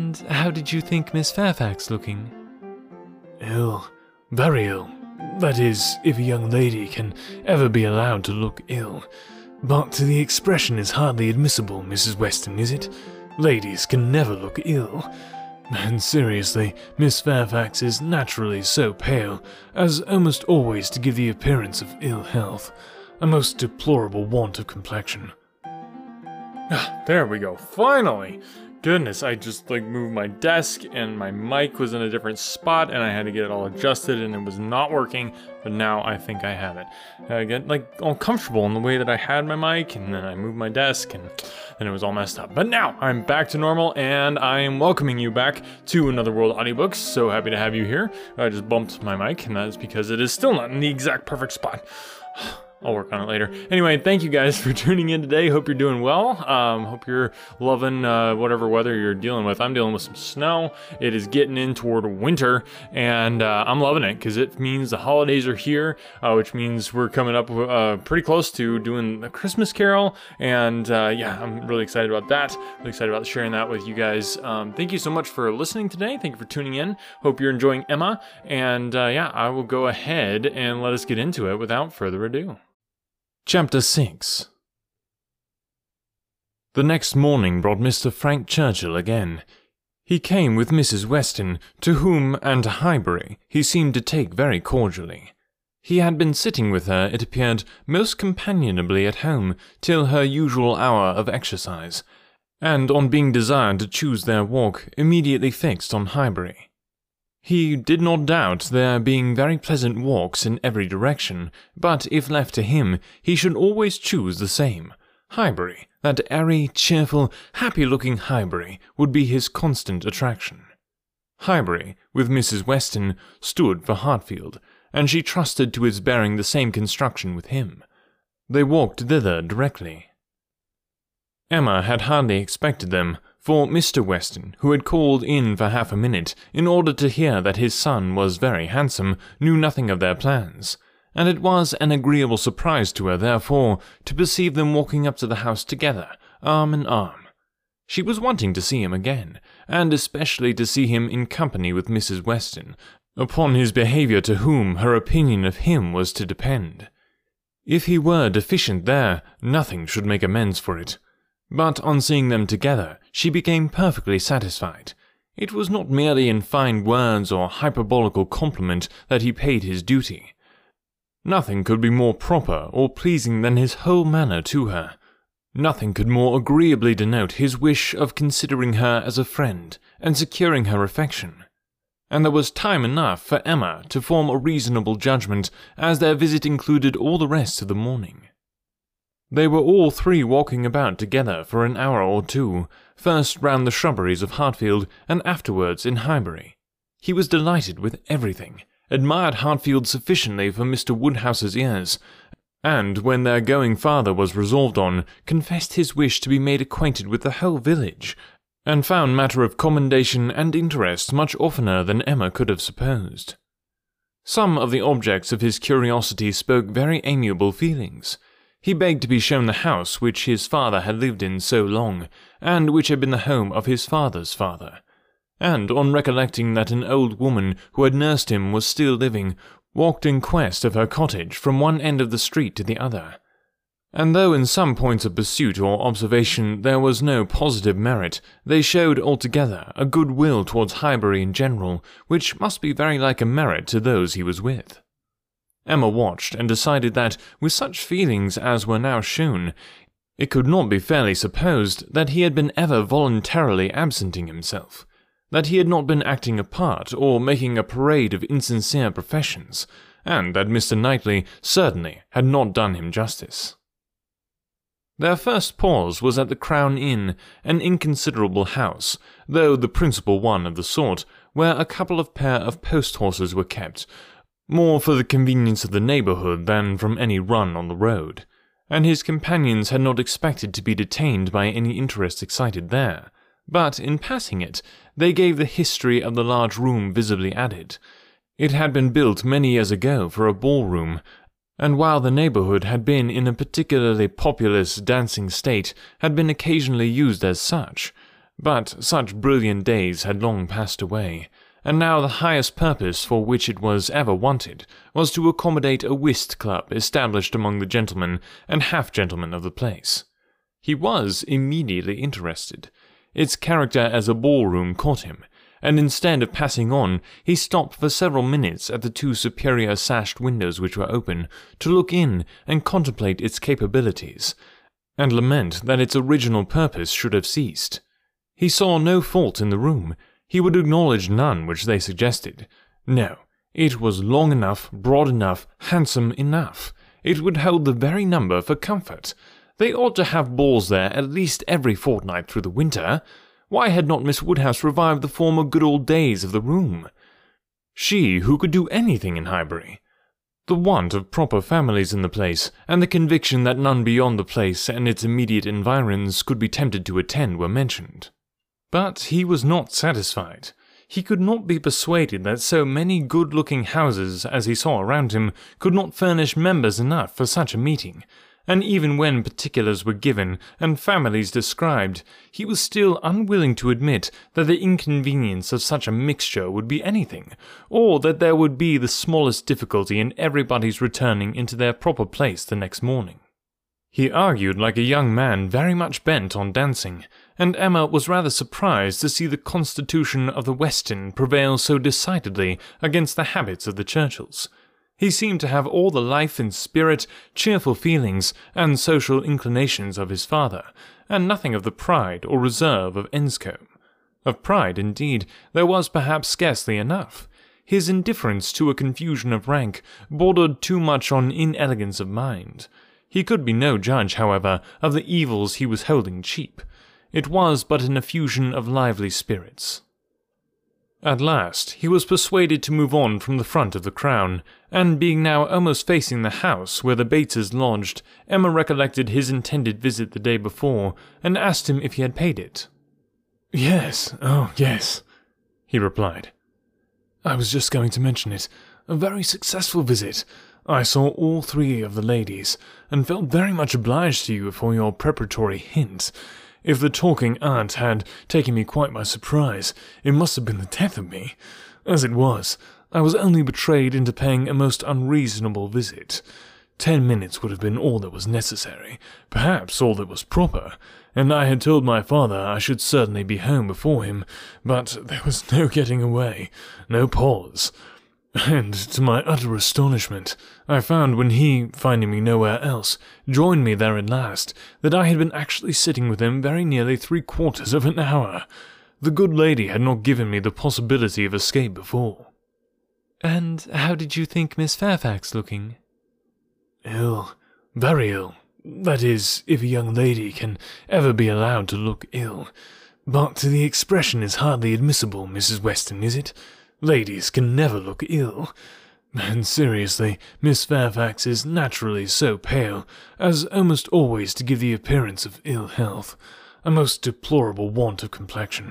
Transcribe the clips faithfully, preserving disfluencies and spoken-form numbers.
And how did you think Miss Fairfax looking? Ill. Very ill. That is, if a young lady can ever be allowed to look ill. But the expression is hardly admissible, Missus Weston, is it? Ladies can never look ill. And seriously, Miss Fairfax is naturally so pale, as almost always to give the appearance of ill health. A most deplorable want of complexion. Ah, there we go, finally! Goodness, I just like moved my desk and my mic was in a different spot and I had to get it all adjusted and it was not working, but now I think I have it. I get like all comfortable in the way that I had my mic, and then I moved my desk and then it was all messed up. But now I'm back to normal and I am welcoming you back to Another World Audiobooks. So happy to have you here. I just bumped my mic and that is because it is still not in the exact perfect spot. I'll work on it later. Anyway, thank you guys for tuning in today. Hope you're doing well. Um, hope you're loving uh, whatever weather you're dealing with. I'm dealing with some snow. It is getting in toward winter, and uh, I'm loving it because it means the holidays are here, uh, which means we're coming up uh, pretty close to doing a Christmas Carol, and uh, yeah, I'm really excited about that. Really excited about sharing that with you guys. Um, thank you so much for listening today. Thank you for tuning in. Hope you're enjoying Emma, and uh, yeah, I will go ahead and let us get into it without further ado. Chapter six. The next morning brought Mister Frank Churchill again. He came with Missus Weston, to whom and to Highbury he seemed to take very cordially. He had been sitting with her, it appeared, most companionably at home till her usual hour of exercise, and on being desired to choose their walk, immediately fixed on Highbury. He did not doubt there being very pleasant walks in every direction, but if left to him, he should always choose the same. Highbury, that airy, cheerful, happy-looking Highbury, would be his constant attraction. Highbury, with Missus Weston, stood for Hartfield, and she trusted to its bearing the same construction with him. They walked thither directly. Emma had hardly expected them, for Mister Weston, who had called in for half a minute in order to hear that his son was very handsome, knew nothing of their plans, and it was an agreeable surprise to her, therefore, to perceive them walking up to the house together, arm in arm. She was wanting to see him again, and especially to see him in company with Missus Weston, upon his behaviour to whom her opinion of him was to depend. If he were deficient there, nothing should make amends for it. But on seeing them together, she became perfectly satisfied. It was not merely in fine words or hyperbolical compliment that he paid his duty. Nothing could be more proper or pleasing than his whole manner to her. Nothing could more agreeably denote his wish of considering her as a friend and securing her affection. And there was time enough for Emma to form a reasonable judgment, as their visit included all the rest of the morning. They were all three walking about together for an hour or two, first round the shrubberies of Hartfield, and afterwards in Highbury. He was delighted with everything, admired Hartfield sufficiently for Mister Woodhouse's ears, and when their going farther was resolved on, confessed his wish to be made acquainted with the whole village, and found matter of commendation and interest much oftener than Emma could have supposed. Some of the objects of his curiosity spoke very amiable feelings. He begged to be shown the house which his father had lived in so long, and which had been the home of his father's father, and on recollecting that an old woman who had nursed him was still living, walked in quest of her cottage from one end of the street to the other. And though in some points of pursuit or observation there was no positive merit, they showed altogether a good will towards Highbury in general, which must be very like a merit to those he was with. Emma watched and decided that, with such feelings as were now shown, it could not be fairly supposed that he had been ever voluntarily absenting himself, that he had not been acting a part or making a parade of insincere professions, and that Mister Knightley certainly had not done him justice. Their first pause was at the Crown Inn, an inconsiderable house, though the principal one of the sort, where a couple of pair of post-horses were kept, more for the convenience of the neighbourhood than from any run on the road, and his companions had not expected to be detained by any interest excited there, but in passing it, they gave the history of the large room visibly added. It had been built many years ago for a ballroom, and while the neighbourhood had been in a particularly populous dancing state, had been occasionally used as such, But such brilliant days had long passed away, and now the highest purpose for which it was ever wanted was to accommodate a whist club established among the gentlemen and half-gentlemen of the place. He was immediately interested. Its character as a ballroom caught him, and instead of passing on, he stopped for several minutes at the two superior sashed windows which were open, to look in and contemplate its capabilities, and lament that its original purpose should have ceased. He saw no fault in the room. He would acknowledge none which they suggested. No, it was long enough, broad enough, handsome enough. It would hold the very number for comfort. They ought to have balls there at least every fortnight through the winter. Why had not Miss Woodhouse revived the former good old days of the room? She who could do anything in Highbury. The want of proper families in the place, and the conviction that none beyond the place and its immediate environs could be tempted to attend were mentioned. But he was not satisfied. He could not be persuaded that so many good-looking houses as he saw around him could not furnish members enough for such a meeting, and even when particulars were given and families described, he was still unwilling to admit that the inconvenience of such a mixture would be anything, or that there would be the smallest difficulty in everybody's returning into their proper place the next morning. He argued like a young man very much bent on dancing, and Emma was rather surprised to see the constitution of the Weston prevail so decidedly against the habits of the Churchills. He seemed to have all the life and spirit, cheerful feelings, and social inclinations of his father, and nothing of the pride or reserve of Enscombe. Of pride, indeed, there was perhaps scarcely enough. His indifference to a confusion of rank bordered too much on inelegance of mind. He could be no judge, however, of the evils he was holding cheap. It was but an effusion of lively spirits. At last he was persuaded to move on from the front of the Crown, and being now almost facing the house where the Bateses lodged, Emma recollected his intended visit the day before, and asked him if he had paid it. "Yes, oh yes," he replied. "I was just going to mention it. A very successful visit. I saw all three of the ladies, and felt very much obliged to you for your preparatory hint. If the talking aunt had taken me quite by surprise, it must have been the death of me. As it was, I was only betrayed into paying a most unreasonable visit. Ten minutes would have been all that was necessary, perhaps all that was proper, and I had told my father I should certainly be home before him, but there was no getting away, no pause. And, to my utter astonishment, I found when he, finding me nowhere else, joined me there at last, that I had been actually sitting with him very nearly three-quarters of an hour. The good lady had not given me the possibility of escape before." "And how did you think Miss Fairfax looking?" "Ill. Very ill. That is, if a young lady can ever be allowed to look ill. But the expression is hardly admissible, Missus Weston, is it? Ladies can never look ill. And seriously, Miss Fairfax is naturally so pale as almost always to give the appearance of ill health, a most deplorable want of complexion."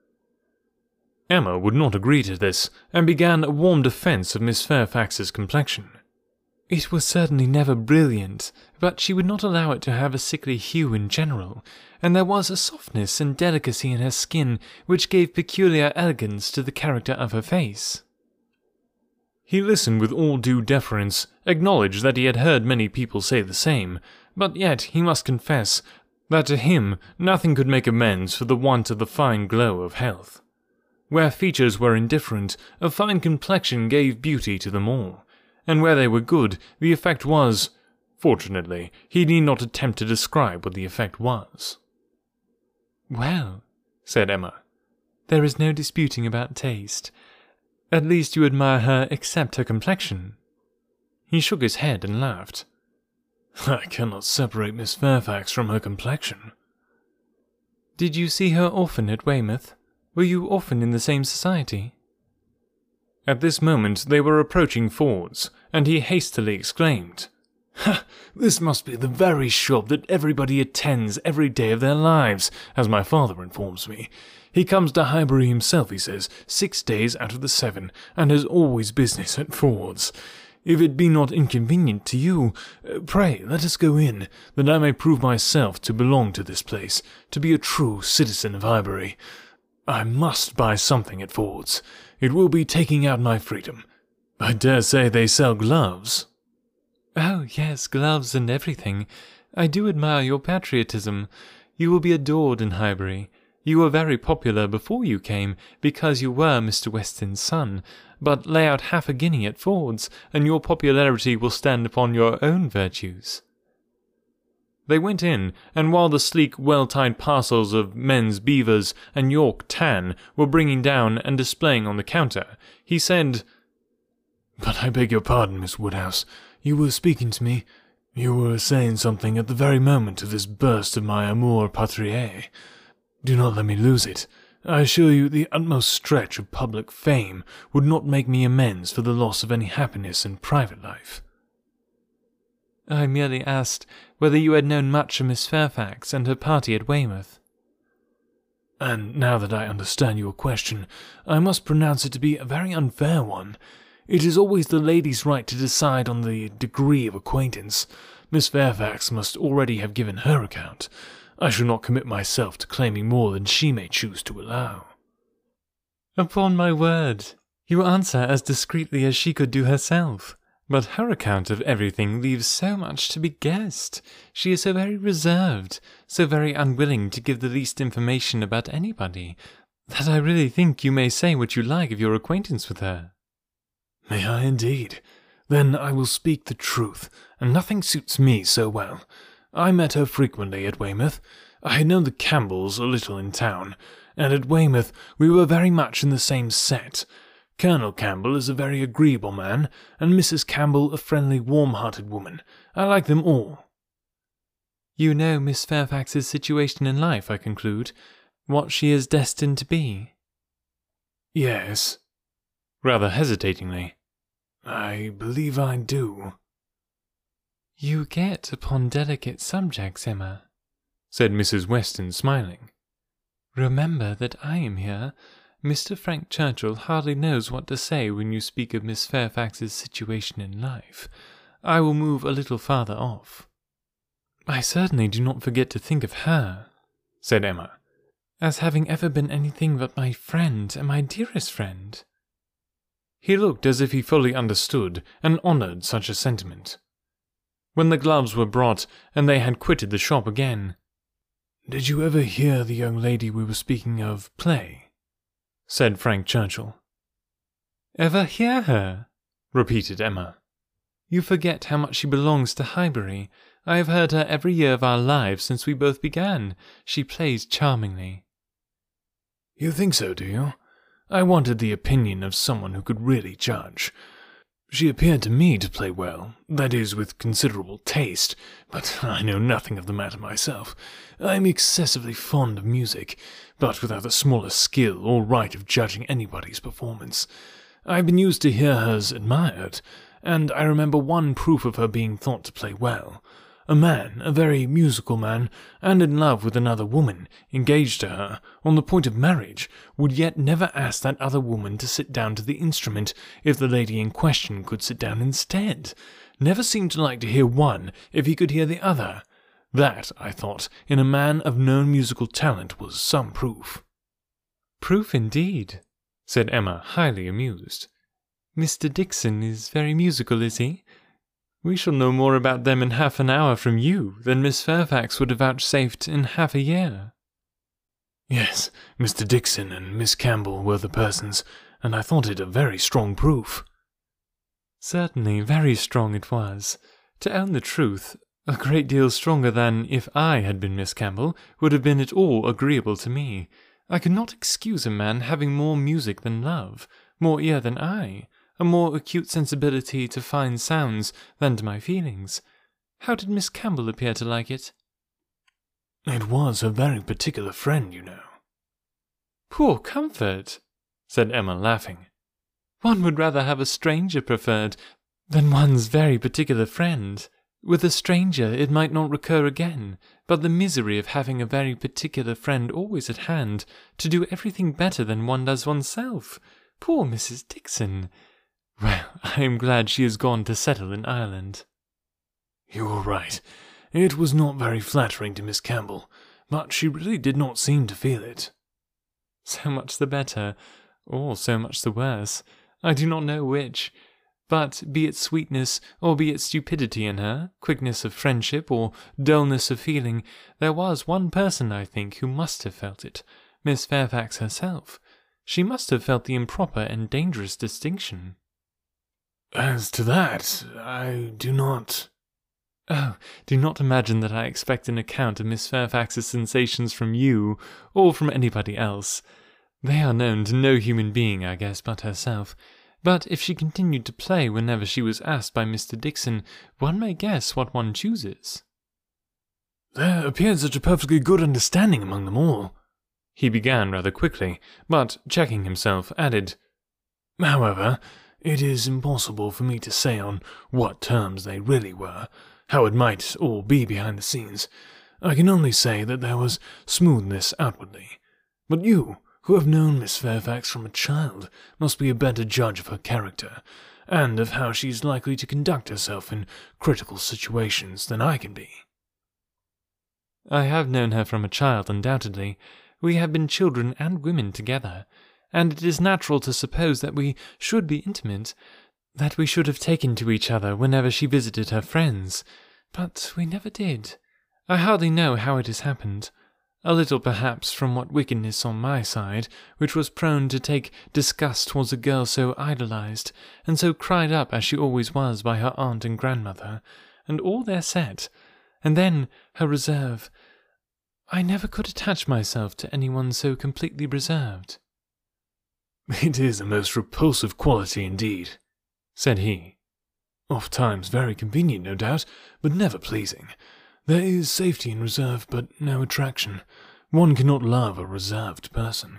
Emma would not agree to this, and began a warm defence of Miss Fairfax's complexion. "It was certainly never brilliant, but she would not allow it to have a sickly hue in general, and there was a softness and delicacy in her skin which gave peculiar elegance to the character of her face." He listened with all due deference, acknowledged that he had heard many people say the same, but yet he must confess that to him nothing could make amends for the want of the fine glow of health. Where features were indifferent, a fine complexion gave beauty to them all, and where they were good, the effect was— fortunately, he need not attempt to describe what the effect was. "Well," said Emma, "there is no disputing about taste. At least you admire her except her complexion." He shook his head and laughed. "I cannot separate Miss Fairfax from her complexion." "Did you see her often at Weymouth? Were you often in the same society?" At this moment they were approaching Ford's, and he hastily exclaimed, "Ha! This must be the very shop that everybody attends every day of their lives, as my father informs me. He comes to Highbury himself, he says, six days out of the seven, and has always business at Ford's. If it be not inconvenient to you, pray let us go in, that I may prove myself to belong to this place, to be a true citizen of Highbury. I must buy something at Ford's. It will be taking out my freedom. I dare say they sell gloves." "Oh, yes, gloves and everything. I do admire your patriotism. You will be adored in Highbury. You were very popular before you came, because you were Mister Weston's son, but lay out half a guinea at Ford's, and your popularity will stand upon your own virtues." They went in, and while the sleek, well-tied parcels of men's beavers and York tan were bringing down and displaying on the counter, he said, "But I beg your pardon, Miss Woodhouse. You were speaking to me. You were saying something at the very moment of this burst of my amour patriae. Do not let me lose it. I assure you the utmost stretch of public fame would not make me amends for the loss of any happiness in private life." "I merely asked whether you had known much of Miss Fairfax and her party at Weymouth." "And now that I understand your question, I must pronounce it to be a very unfair one. It is always the lady's right to decide on the degree of acquaintance. Miss Fairfax must already have given her account. I shall not commit myself to claiming more than she may choose to allow." "Upon my word, you answer as discreetly as she could do herself. But her account of everything leaves so much to be guessed. She is so very reserved, so very unwilling to give the least information about anybody, that I really think you may say what you like of your acquaintance with her." "May I indeed? Then I will speak the truth, and nothing suits me so well. I met her frequently at Weymouth. I had known the Campbells a little in town, and at Weymouth we were very much in the same set. Colonel Campbell is a very agreeable man, and Missus Campbell a friendly, warm-hearted woman. I like them all." "You know Miss Fairfax's situation in life, I conclude, what she is destined to be?" "Yes." Rather hesitatingly. "I believe I do." "You get upon delicate subjects, Emma," said Missus Weston, smiling. "Remember that I am here. Mister Frank Churchill hardly knows what to say when you speak of Miss Fairfax's situation in life. I will move a little farther off." "I certainly do not forget to think of her," said Emma, "as having ever been anything but my friend and my dearest friend." He looked as if he fully understood and honoured such a sentiment. When the gloves were brought, and they had quitted the shop again, "Did you ever hear the young lady we were speaking of play?" said Frank Churchill. "Ever hear her?" repeated Emma. "You forget how much she belongs to Highbury. I have heard her every year of our lives since we both began. She plays charmingly." "You think so, do you? I wanted the opinion of someone who could really judge. She appeared to me to play well, that is, with considerable taste, but I know nothing of the matter myself. I am excessively fond of music, but without the smallest skill or right of judging anybody's performance. I have been used to hear hers admired, and I remember one proof of her being thought to play well. A man, a very musical man, and in love with another woman, engaged to her, on the point of marriage, would yet never ask that other woman to sit down to the instrument if the lady in question could sit down instead. Never seemed to like to hear one if he could hear the other. That, I thought, in a man of known musical talent was some proof." "Proof indeed," said Emma, highly amused. "Mister Dixon is very musical, is he? We shall know more about them in half an hour from you than Miss Fairfax would have vouchsafed in half a year." "Yes, Mister Dixon and Miss Campbell were the persons, and I thought it a very strong proof." "Certainly, very strong it was. To own the truth, a great deal stronger than, if I had been Miss Campbell, would have been at all agreeable to me. I could not excuse a man having more music than love, more ear than eye, a more acute sensibility to fine sounds than to my feelings. How did Miss Campbell appear to like it?" "It was a very particular friend, you know." "Poor comfort," said Emma, laughing. "One would rather have a stranger preferred than one's very particular friend. With a stranger it might not recur again, but the misery of having a very particular friend always at hand, to do everything better than one does oneself. Poor Missus Dixon! Well, I am glad she has gone to settle in Ireland. You are right. It was not very flattering to Miss Campbell, but she really did not seem to feel it. So much the better, or so much the worse. I do not know which. But be it sweetness, or be it stupidity in her, quickness of friendship, or dullness of feeling, there was one person, I think, who must have felt it, Miss Fairfax herself. She must have felt the improper and dangerous distinction. As to that, I do not... Oh, do not imagine that I expect an account of Miss Fairfax's sensations from you, or from anybody else. They are known to no human being, I guess, but herself. But if she continued to play whenever she was asked by Mister Dixon, one may guess what one chooses. There appeared such a perfectly good understanding among them all, he began rather quickly, but, checking himself, added, However, it is impossible for me to say on what terms they really were, how it might all be behind the scenes. I can only say that there was smoothness outwardly. But you, who have known Miss Fairfax from a child, must be a better judge of her character, and of how she is likely to conduct herself in critical situations than I can be. I have known her from a child, undoubtedly. We have been children and women together, and it is natural to suppose that we should be intimate, that we should have taken to each other whenever she visited her friends. But we never did. I hardly know how it has happened. A little, perhaps, from what wickedness on my side, which was prone to take disgust towards a girl so idolized, and so cried up as she always was by her aunt and grandmother, and all their set. And then her reserve. I never could attach myself to anyone so completely reserved. It is a most repulsive quality indeed, said he. Oft times very convenient, no doubt, but never pleasing. There is safety in reserve, but no attraction. One cannot love a reserved person.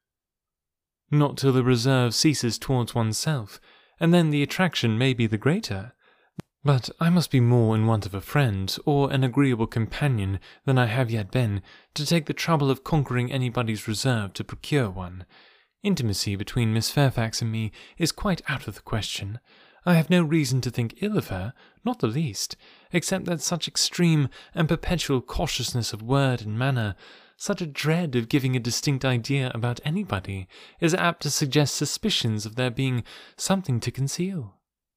Not till the reserve ceases towards oneself, and then the attraction may be the greater. But I must be more in want of a friend, or an agreeable companion, than I have yet been, to take the trouble of conquering anybody's reserve to procure one. Intimacy between Miss Fairfax and me is quite out of the question. I have no reason to think ill of her, not the least, except that such extreme and perpetual cautiousness of word and manner, such a dread of giving a distinct idea about anybody, is apt to suggest suspicions of there being something to conceal.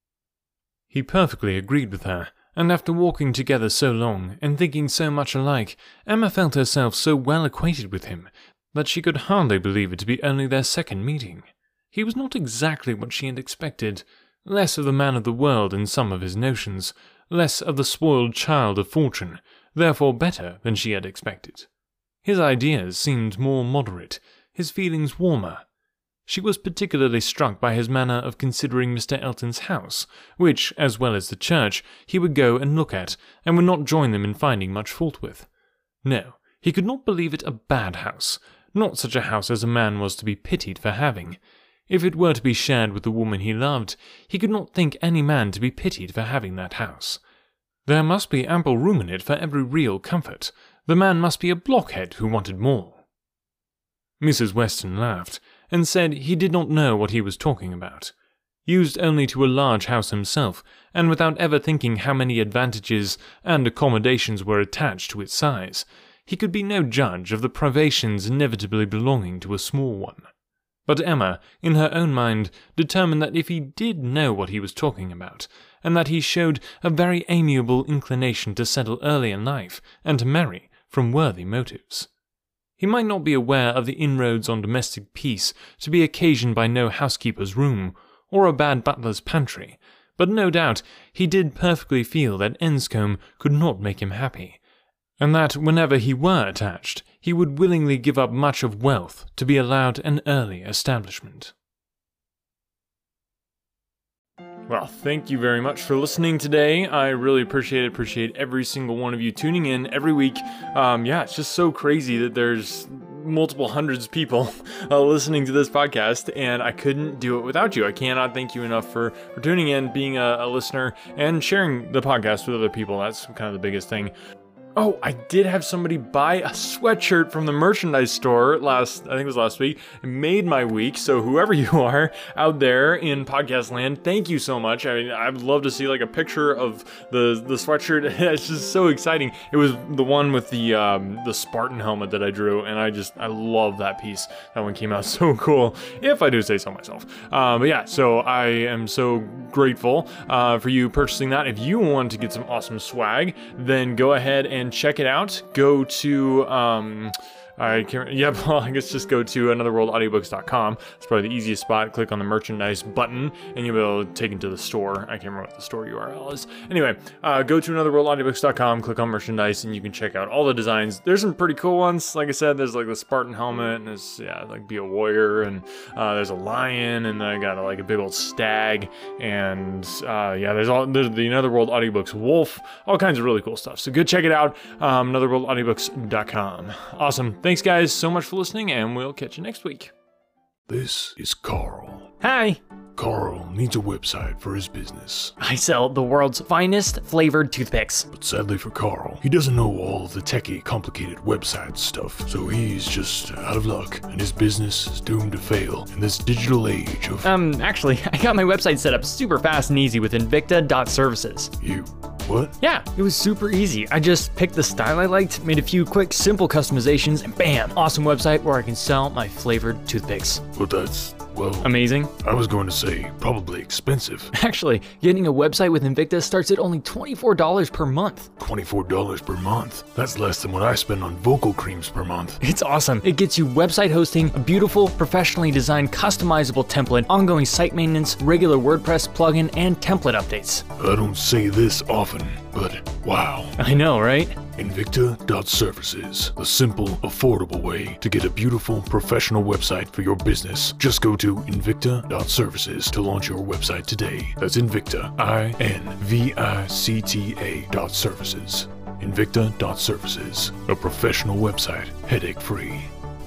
He perfectly agreed with her, and after walking together so long, and thinking so much alike, Emma felt herself so well acquainted with him, that she could hardly believe it to be only their second meeting. He was not exactly what she had expected, less of the man of the world in some of his notions, less of the spoiled child of fortune, therefore better than she had expected. His ideas seemed more moderate, his feelings warmer. She was particularly struck by his manner of considering Mister Elton's house, which, as well as the church, he would go and look at, and would not join them in finding much fault with. No, he could not believe it a bad house, not such a house as a man was to be pitied for having. If it were to be shared with the woman he loved, he could not think any man to be pitied for having that house. There must be ample room in it for every real comfort. The man must be a blockhead who wanted more. Missus Weston laughed, and said he did not know what he was talking about. Used only to a large house himself, and without ever thinking how many advantages and accommodations were attached to its size, he could be no judge of the privations inevitably belonging to a small one. But Emma, in her own mind, determined that if he did know what he was talking about, and that he showed a very amiable inclination to settle early in life, and to marry, from worthy motives. He might not be aware of the inroads on domestic peace to be occasioned by no housekeeper's room, or a bad butler's pantry, but no doubt he did perfectly feel that Enscombe could not make him happy, and that whenever he were attached, he would willingly give up much of wealth to be allowed an early establishment. Well, thank you very much for listening today. I really appreciate it. Appreciate every single one of you tuning in every week. Um, yeah, it's just so crazy that there's multiple hundreds of people uh, listening to this podcast, and I couldn't do it without you. I cannot thank you enough for, for tuning in, being a, a listener, and sharing the podcast with other people. That's kind of the biggest thing. Oh, I did have somebody buy a sweatshirt from the merchandise store last, I think it was last week. It made my week. So whoever you are out there in podcast land, thank you so much. I mean, I'd love to see like a picture of the the sweatshirt. It's just so exciting. It was the one with the um, the Spartan helmet that I drew, and I just I love that piece. That one came out so cool, if I do say so myself. Um, but yeah, so I am so grateful uh, for you purchasing that. If you want to get some awesome swag, then go ahead and check it out. Go to um I can't, yeah, well, I guess just go to another world audiobooks dot com. It's probably the easiest spot. Click on the merchandise button and you'll be able to take it to the store. I can't remember what the store U R L is. Anyway, uh, go to another world audiobooks dot com, click on merchandise, and you can check out all the designs. There's some pretty cool ones. Like I said, there's like the Spartan helmet, and there's, yeah, like be a warrior, and uh, there's a lion, and I got a, like a big old stag, and uh, yeah, there's all there's the Another World Audiobooks wolf, all kinds of really cool stuff. So go check it out, um, another world audiobooks dot com. Awesome. Thanks, guys, so much for listening, and we'll catch you next week. This is Carl. Hi. Carl needs a website for his business. I sell the world's finest flavored toothpicks. But sadly for Carl, he doesn't know all the techie, complicated website stuff, so he's just out of luck, and his business is doomed to fail in this digital age of... Um, actually, I got my website set up super fast and easy with Invicta dot services. You... what? Yeah, it was super easy. I just picked the style I liked, made a few quick, simple customizations, and bam! Awesome website where I can sell my flavored toothpicks. Well, that's... well... amazing. I was going to say, probably expensive. Actually, getting a website with Invicta starts at only twenty-four dollars per month. twenty-four dollars per month? That's less than what I spend on vocal creams per month. It's awesome. It gets you website hosting, a beautiful, professionally designed, customizable template, ongoing site maintenance, regular WordPress plugin, and template updates. I don't say this often, but wow. I know, right? Invicta dot services, the simple, affordable way to get a beautiful, professional website for your business. Just go to Invicta dot services to launch your website today. That's Invicta, I N V I C T A dot services. Invicta dot services, a professional website, headache-free.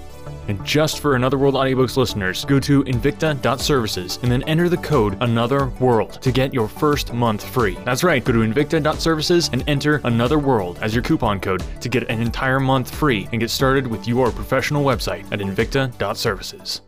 And just for Another World Audiobooks listeners, go to Invicta dot services and then enter the code Another World to get your first month free. That's right, go to Invicta dot services and enter Another World as your coupon code to get an entire month free and get started with your professional website at Invicta dot services.